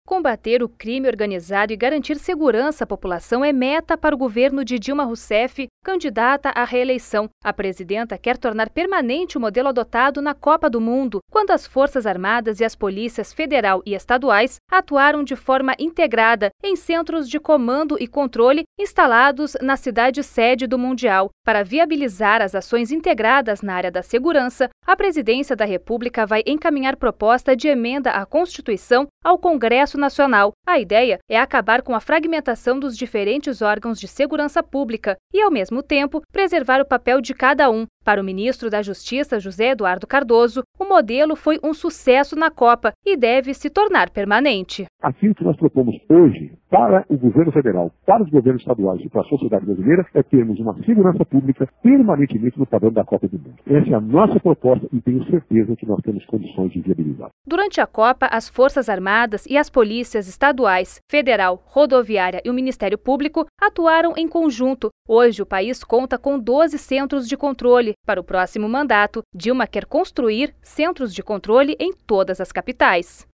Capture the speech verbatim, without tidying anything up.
Combater o crime organizado e garantir segurança à população é meta para o governo de Dilma Rousseff, candidata à reeleição. A presidenta quer tornar permanente o modelo adotado na Copa do Mundo, quando as Forças Armadas e as polícias federal e estaduais atuaram de forma integrada em centros de comando e controle instalados na cidade sede do Mundial. Para viabilizar as ações integradas na área da segurança, a Presidência da República vai encaminhar proposta de emenda à Constituição ao Congresso Nacional. A ideia é acabar com a fragmentação dos diferentes órgãos de segurança pública e, ao mesmo tempo, preservar o papel de cada um. Para o ministro da Justiça, José Eduardo Cardoso, o modelo foi um sucesso na Copa e deve se tornar permanente. Aquilo que nós propomos hoje para o governo federal, para os governos estaduais e para a sociedade brasileira é termos uma segurança pública permanentemente no padrão da Copa do Mundo. Essa é a nossa proposta e tenho certeza que nós temos condições de viabilizar. Durante a Copa, as Forças Armadas e as polícias estaduais, federal, rodoviária e o Ministério Público atuaram em conjunto. Hoje, o país conta com doze centros de controle. Para o próximo mandato, Dilma quer construir centros de controle em todas as capitais.